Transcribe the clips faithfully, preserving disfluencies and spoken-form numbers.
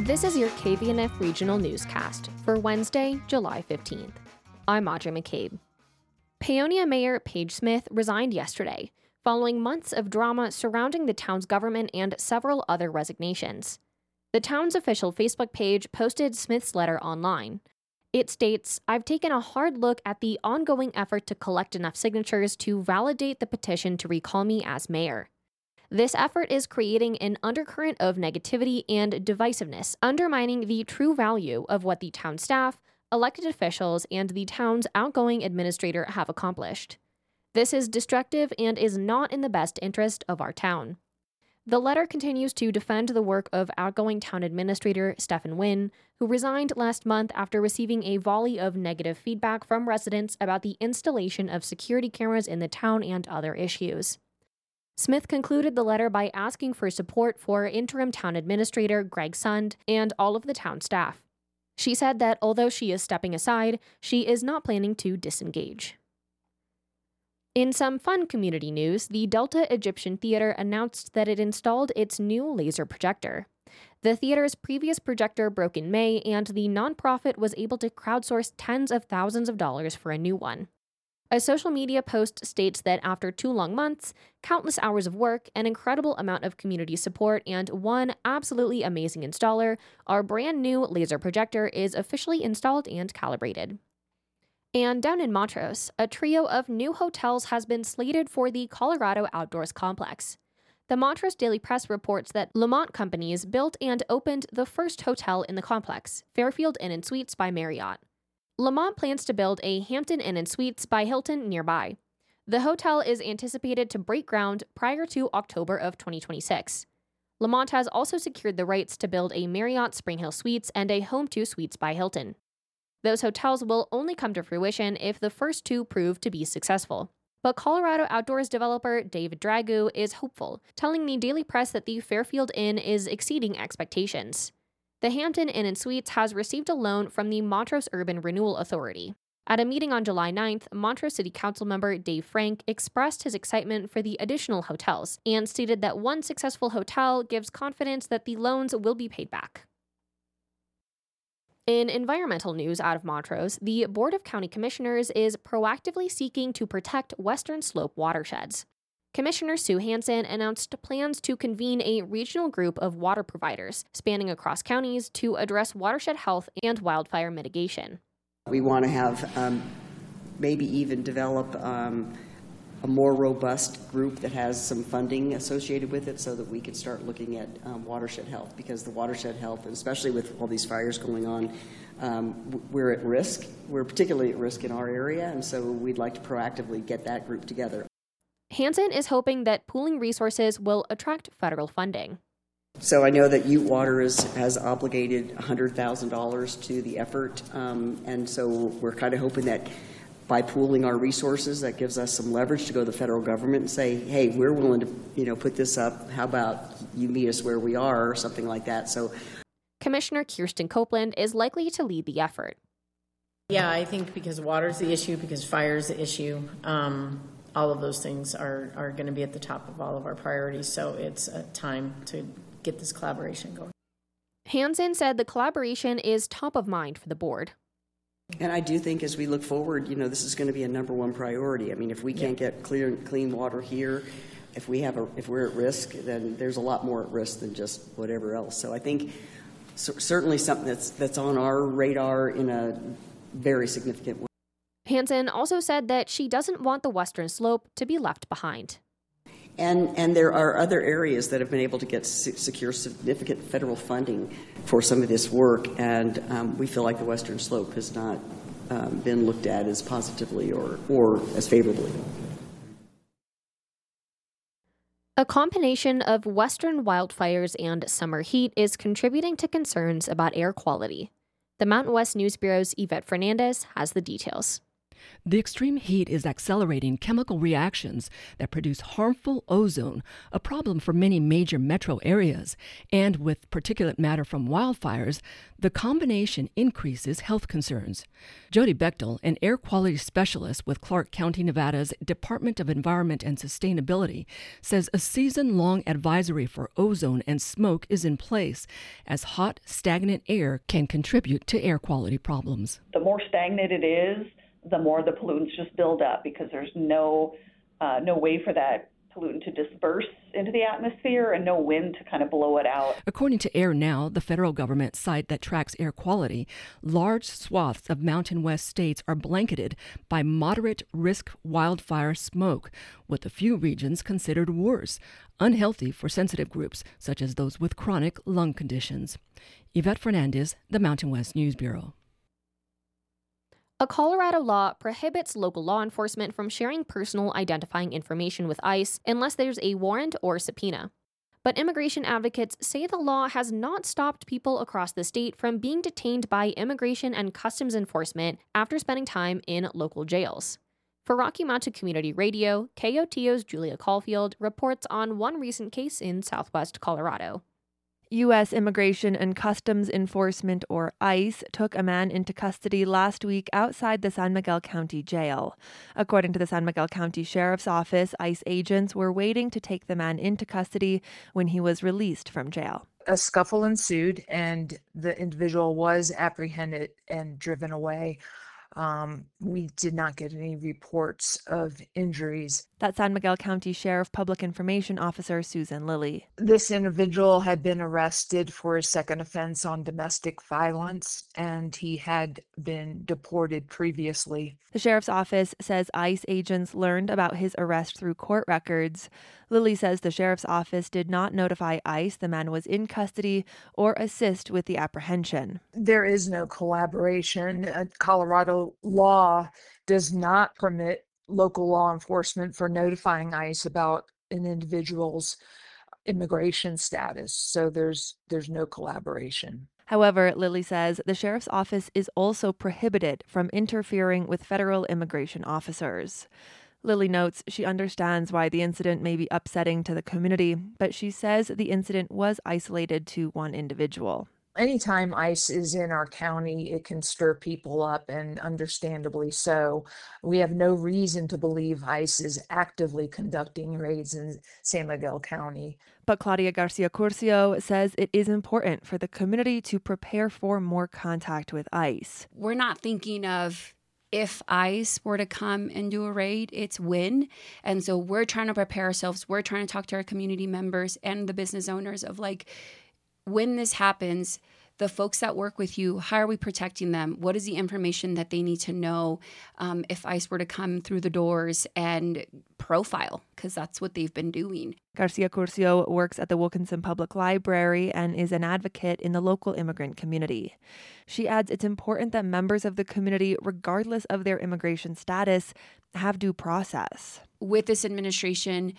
This is your K V N F Regional Newscast for Wednesday, July fifteenth. I'm Audrey McCabe. Paonia Mayor Paige Smith resigned yesterday, following months of drama surrounding the town's government and several other resignations. The town's official Facebook page posted Smith's letter online. It states, "I've taken a hard look at the ongoing effort to collect enough signatures to validate the petition to recall me as mayor. This effort is creating an undercurrent of negativity and divisiveness, undermining the true value of what the town staff, elected officials, and the town's outgoing administrator have accomplished. This is destructive and is not in the best interest of our town." The letter continues to defend the work of outgoing town administrator Stefan Wynn, who resigned last month after receiving a volley of negative feedback from residents about the installation of security cameras in the town and other issues. Smith concluded the letter by asking for support for interim town administrator Greg Sund and all of the town staff. She said that although she is stepping aside, she is not planning to disengage. In some fun community news, the Delta Egyptian Theater announced that it installed its new laser projector. The theater's previous projector broke in May, and the nonprofit was able to crowdsource tens of thousands of dollars for a new one. A social media post states that after two long months, countless hours of work, an incredible amount of community support, and one absolutely amazing installer, our brand new laser projector is officially installed and calibrated. And down in Montrose, a trio of new hotels has been slated for the Colorado Outdoors Complex. The Montrose Daily Press reports that Lamont Companies built and opened the first hotel in the complex, Fairfield Inn and Suites by Marriott. Lamont plans to build a Hampton Inn and Suites by Hilton nearby. The hotel is anticipated to break ground prior to October of twenty twenty-six. Lamont has also secured the rights to build a Marriott Spring Hill Suites and a Home two Suites by Hilton. Those hotels will only come to fruition if the first two prove to be successful. But Colorado Outdoors developer David Dragu is hopeful, telling the Daily Press that the Fairfield Inn is exceeding expectations. The Hampton Inn and Suites has received a loan from the Montrose Urban Renewal Authority. At a meeting on July ninth, Montrose City Council member Dave Frank expressed his excitement for the additional hotels and stated that one successful hotel gives confidence that the loans will be paid back. In environmental news out of Montrose, the Board of County Commissioners is proactively seeking to protect Western Slope watersheds. Commissioner Sue Hansen announced plans to convene a regional group of water providers spanning across counties to address watershed health and wildfire mitigation. We want to have um, maybe even develop um, a more robust group that has some funding associated with it so that we can start looking at um, watershed health, because the watershed health, especially with all these fires going on, um, we're at risk. We're particularly at risk in our area, and so we'd like to proactively get that group together. Hansen is hoping that pooling resources will attract federal funding. So I know that Ute Water is, has obligated one hundred thousand dollars to the effort, um, and so we're kind of hoping that by pooling our resources, that gives us some leverage to go to the federal government and say, hey, we're willing to, you know, put this up. How about you meet us where we are, or something like that. So, Commissioner Kirsten Copeland is likely to lead the effort. Yeah, I think because water's the issue, because fire's the issue, um, all of those things are, are going to be at the top of all of our priorities. So it's a time to get this collaboration going. Hansen said the collaboration is top of mind for the board. And I do think as we look forward, you know, this is going to be a number one priority. I mean, if we can't get clear, clean water here, if we have a, if we're at risk, then there's a lot more at risk than just whatever else. So I think c- certainly something that's that's on our radar in a very significant way. Hansen also said that she doesn't want the Western Slope to be left behind. And and there are other areas that have been able to get secure significant federal funding for some of this work, and um, we feel like the Western Slope has not um, been looked at as positively or, or as favorably. A combination of western wildfires and summer heat is contributing to concerns about air quality. The Mountain West News Bureau's Yvette Fernandez has the details. The extreme heat is accelerating chemical reactions that produce harmful ozone, a problem for many major metro areas. And with particulate matter from wildfires, the combination increases health concerns. Jody Bechtel, an air quality specialist with Clark County, Nevada's Department of Environment and Sustainability, says a season-long advisory for ozone and smoke is in place, as hot, stagnant air can contribute to air quality problems. The more stagnant it is, the more the pollutants just build up because there's no uh, no way for that pollutant to disperse into the atmosphere and no wind to kind of blow it out. According to Air Now, the federal government site that tracks air quality, large swaths of Mountain West states are blanketed by moderate risk wildfire smoke, with a few regions considered worse, unhealthy for sensitive groups such as those with chronic lung conditions. Yvette Fernandez, the Mountain West News Bureau. A Colorado law prohibits local law enforcement from sharing personal identifying information with ICE unless there's a warrant or subpoena. But immigration advocates say the law has not stopped people across the state from being detained by Immigration and Customs Enforcement after spending time in local jails. For Rocky Mountain Community Radio, K O T O's Julia Caulfield reports on one recent case in southwest Colorado. U S Immigration and Customs Enforcement, or ICE, took a man into custody last week outside the San Miguel County Jail. According to the San Miguel County Sheriff's Office, ICE agents were waiting to take the man into custody when he was released from jail. A scuffle ensued and the individual was apprehended and driven away. Um, we did not get any reports of injuries. That's San Miguel County Sheriff Public Information Officer Susan Lilly. This individual had been arrested for a second offense on domestic violence, and he had been deported previously. The sheriff's office says ICE agents learned about his arrest through court records. Lilly says the sheriff's office did not notify ICE the man was in custody or assist with the apprehension. There is no collaboration. Uh, Colorado law does not permit local law enforcement for notifying ICE about an individual's immigration status. So there's there's no collaboration. However, Lilly says the sheriff's office is also prohibited from interfering with federal immigration officers. Lilly notes she understands why the incident may be upsetting to the community, but she says the incident was isolated to one individual. Anytime ICE is in our county, it can stir people up, and understandably so. We have no reason to believe ICE is actively conducting raids in San Miguel County. But Claudia Garcia Curcio says it is important for the community to prepare for more contact with ICE. We're not thinking of if ICE were to come and do a raid, it's when. And so we're trying to prepare ourselves. We're trying to talk to our community members and the business owners of like, when this happens, the folks that work with you, how are we protecting them? What is the information that they need to know um, if ICE were to come through the doors and profile? Because that's what they've been doing. Garcia Curcio works at the Wilkinson Public Library and is an advocate in the local immigrant community. She adds it's important that members of the community, regardless of their immigration status, have due process. With this administration,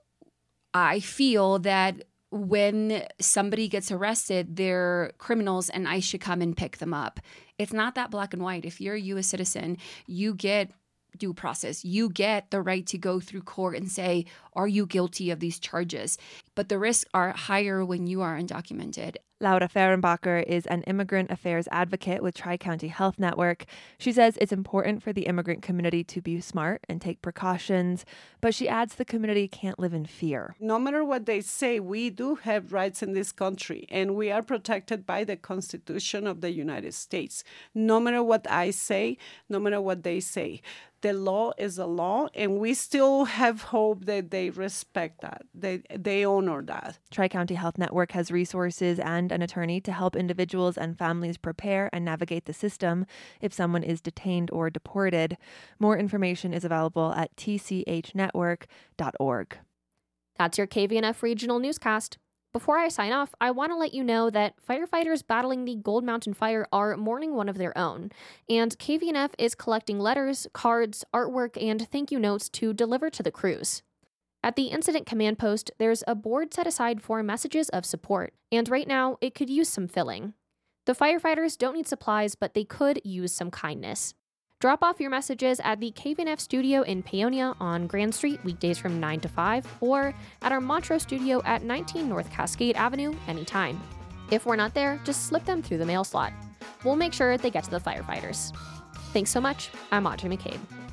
I feel that when somebody gets arrested, they're criminals and ICE should come and pick them up. It's not that black and white. If you're a U S citizen, you get due process. You get the right to go through court and say, are you guilty of these charges? But the risks are higher when you are undocumented. Laura Fehrenbacher is an immigrant affairs advocate with Tri-County Health Network. She says it's important for the immigrant community to be smart and take precautions, but she adds the community can't live in fear. No matter what they say, we do have rights in this country, and we are protected by the Constitution of the United States. No matter what I say, no matter what they say. The law is a law, and we still have hope that they respect that, they, they honor that. Tri-County Health Network has resources and an attorney to help individuals and families prepare and navigate the system if someone is detained or deported. More information is available at t c h network dot org. That's your K V N F Regional Newscast. Before I sign off, I want to let you know that firefighters battling the Gold Mountain Fire are mourning one of their own, and K V N F is collecting letters, cards, artwork, and thank you notes to deliver to the crews. At the Incident Command Post, there's a board set aside for messages of support, and right now, it could use some filling. The firefighters don't need supplies, but they could use some kindness. Drop off your messages at the K V N F studio in Paonia on Grand Street weekdays from nine to five, or at our Montrose studio at nineteen North Cascade Avenue anytime. If we're not there, just slip them through the mail slot. We'll make sure they get to the firefighters. Thanks so much. I'm Audrey McCabe.